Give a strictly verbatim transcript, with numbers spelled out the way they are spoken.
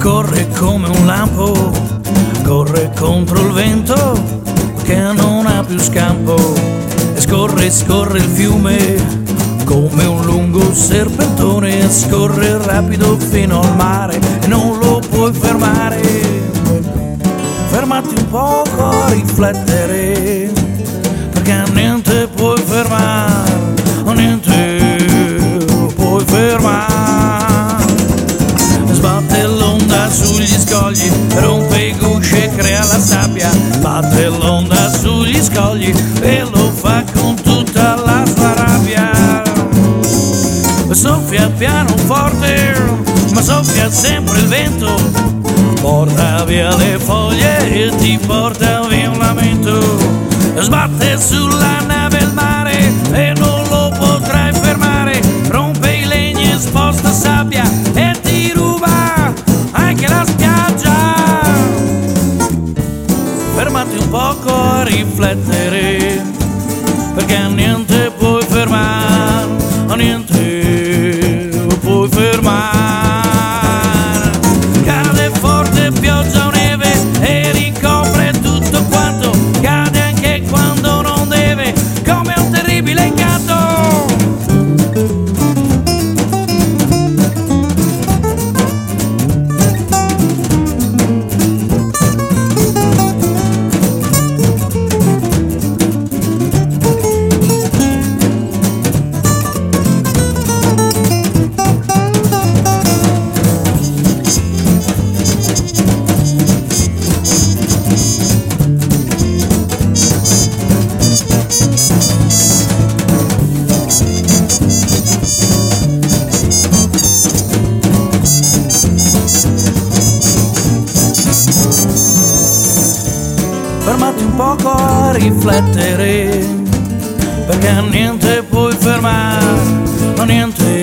corre come un lampo, corre contro il vento che non ha più scampo, e scorre, scorre il fiume come un lungo serpentone, scorre rapido fino al mare e non lo puoi fermare. Fermati un poco a riflettere, perché niente puoi fermare, niente puoi fermare. Sbatte l'onda sugli scogli, rompe i gusci e crea la sabbia. Batte l'onda sugli scogli e lo fa con tutta la sua rabbia. Soffia piano forte, ma soffia sempre il vento, porta via le foglie e ti porta via un lamento. Sbatte sulla nave il mare e non lo potrai fermare, rompe i legni e sposta sabbia e ti ruba anche la spiaggia. Fermati un poco a riflettere, perché niente puoi fermare, niente puoi fermare. Cade forte pioggia o neve e ricopre tutto quanto, cade anche quando non deve, come un terribile incanto. Fermati un poco a riflettere, perché niente puoi fermare, niente